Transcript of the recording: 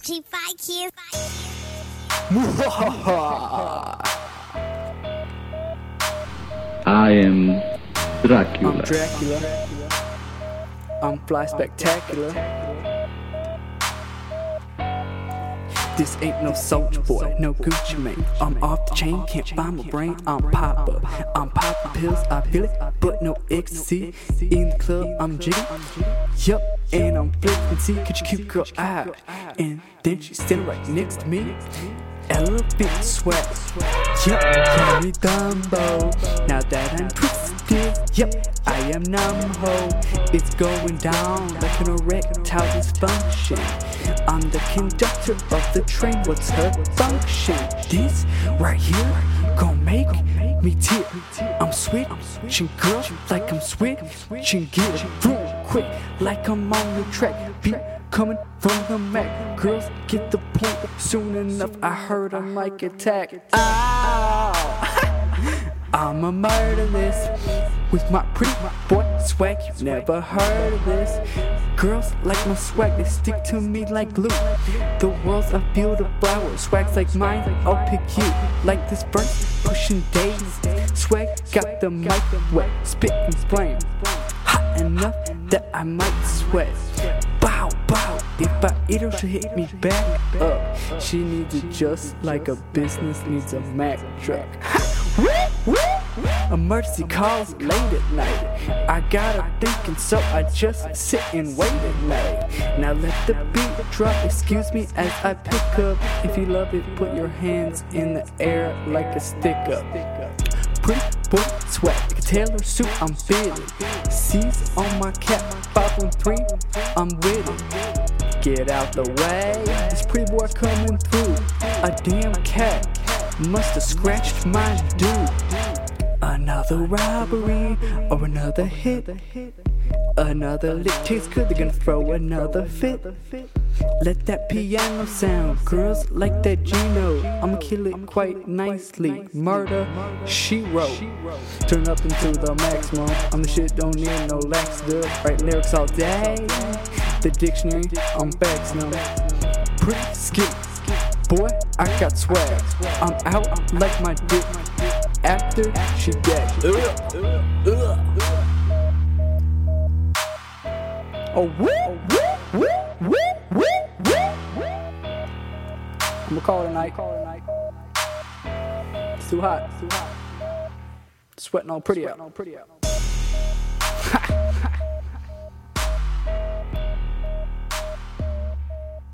G5 kids. I am Dracula. I'm Dracula. I'm fly spectacular. This ain't no Soulja Boy, no Gucci Mane. I'm off the chain, can't find my brain. I'm Papa. I'm popping pills, I feel it, but no ecstasy. In the club, I'm jiggy. Yup, and I'm flipping. See, could you cute girl out? And then she's standing right next to me. Elephant sweat. Yup, call me Dumbo. Now that I'm twisted, yup, I am numb-ho. It's going down like an erectile dysfunction. I'm the conductor of the train, what's her function? This right here gon' make me tear. I'm switching girl like I'm switching gear. Real quick like I'm on the track. Beat coming from the Mac. Girls get the point soon enough. I heard a mic attack. Ow! I'ma murder this with my pretty boy swag. You've never heard of this. Girls like my swag, they stick to me like glue. The world's a field of flowers. Swags like mine, I'll pick you. Like this bird pushing daisies. Swag got the mic wet, spitting flame. Hot enough that I might sweat. Bow, bow. If I eat her, she'll hit me back up. She needs it just like a business needs a Mack truck. Emergency calls late at night. I got her thinking, so I just sit and wait at night. Now let the beat drop, excuse me as I pick up. If you love it, put your hands in the air like a stick up. Pretty boy sweat, like a Taylor suit, I'm fitted. C's on my cap, 5 and 3, I'm with it. Get out the way, this pretty boy coming through. A damn cat must have scratched my dude. Another robbery or another hit. Another lick tastes good, they're gonna throw another fit. Let that piano sound, girls like that Gino. I'ma kill it quite nicely. Murder, she wrote. Turn up into the maximum. I'm the shit, don't need no laxative. Write lyrics all day. The dictionary, I'm facts now. Pretty skip. Boy, I got swag. I'm out like my dick after she gagged. Oh, woo, woo, woo, woo, woo. I'ma call it a night. It's too hot. Sweating all pretty out.